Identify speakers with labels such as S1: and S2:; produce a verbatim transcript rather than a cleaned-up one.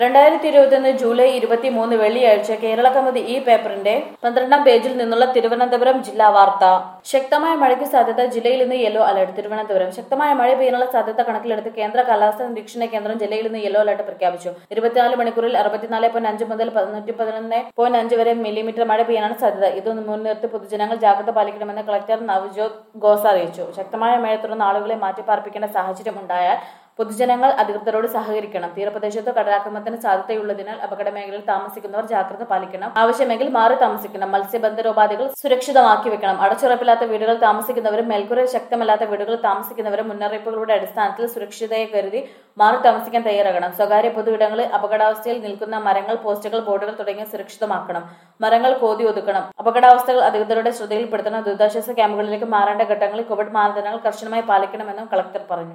S1: രണ്ടായിരത്തി ഇരുപത്തിയൊന്ന് ജൂലൈ ഇരുപത്തിമൂന്ന് വെള്ളിയാഴ്ച കേരള കൗമുദി ഈ പേപ്പറിന്റെ പന്ത്രണ്ടാം പേജിൽ നിന്നുള്ള തിരുവനന്തപുരം ജില്ലാ വാർത്ത. ശക്തമായ മഴയ്ക്ക് സാധ്യത, ജില്ലയിൽ ഇന്ന് യെല്ലോ അലർട്ട്. തിരുവനന്തപുരം ശക്തമായ മഴ പെയ്യാനുള്ള സാധ്യത കണക്കിലെടുത്ത് കേന്ദ്ര കാലാവസ്ഥാ നിരീക്ഷണ കേന്ദ്രം ജില്ലയിൽ ഇന്ന് യെല്ലോ അലർട്ട് പ്രഖ്യാപിച്ചു. ഇരുപത്തിനാല് മണിക്കൂറിൽ അറുപത്തിനാല് പോയിന്റ് അഞ്ച് മുതൽ നൂറ്റി പതിനൊന്ന് പോയിന്റ് അഞ്ച് വരെ മില്ലിമീറ്റർ മഴ പെയ്യാനാണ് സാധ്യത. ഇത് മുൻനിർത്തി പൊതുജനങ്ങൾ ജാഗ്രത പാലിക്കണമെന്ന് കളക്ടർ നവ്ജോത് ഘോസ് അറിയിച്ചു. ശക്തമായ മഴയെ തുടർന്ന് ആളുകളെ മാറ്റിപ്പാർപ്പിക്കേണ്ട സാഹചര്യം ഉണ്ടായാൽ പൊതുജനങ്ങൾ അധികൃതരോട് സഹകരിക്കണം. തീരപ്രദേശത്ത് കടലാക്രമണത്തിന് സാധ്യതയുള്ളതിനാൽ അപകട മേഖലയിൽ താമസിക്കുന്നവർ ജാഗ്രത പാലിക്കണം. ആവശ്യമെങ്കിൽ മാറി താമസിക്കണം. മത്സ്യബന്ധനോപാധികൾ സുരക്ഷിതമാക്കി വെക്കണം. അടച്ചുറപ്പില്ലാത്ത വീടുകൾ താമസിക്കുന്നവരും മേൽക്കൂര ശക്തമല്ലാത്ത വീടുകൾ താമസിക്കുന്നവരും മുന്നറിയിപ്പുകളുടെ അടിസ്ഥാനത്തിൽ സുരക്ഷിതയെ കരുതി മാറി താമസിക്കാൻ തയ്യാറാകണം. സ്വകാര്യ പൊതു ഇടങ്ങളിൽ അപകടാവസ്ഥയിൽ നിൽക്കുന്ന മരങ്ങൾ, പോസ്റ്റുകൾ, ബോർഡുകൾ തുടങ്ങിയ സുരക്ഷിതമാക്കണം. മരങ്ങൾ കോതി ഒതുക്കണം. അപകടാവസ്ഥകൾ അധികൃതരുടെ ശ്രദ്ധയിൽപ്പെടുത്തണം. ദുരിതാശ്വാസ ക്യാമ്പുകളിലേക്ക് മാറേണ്ട ഘട്ടങ്ങളിൽ കോവിഡ് മാനദണ്ഡങ്ങൾ കർശനമായി പാലിക്കണമെന്നും കളക്ടർ പറഞ്ഞു.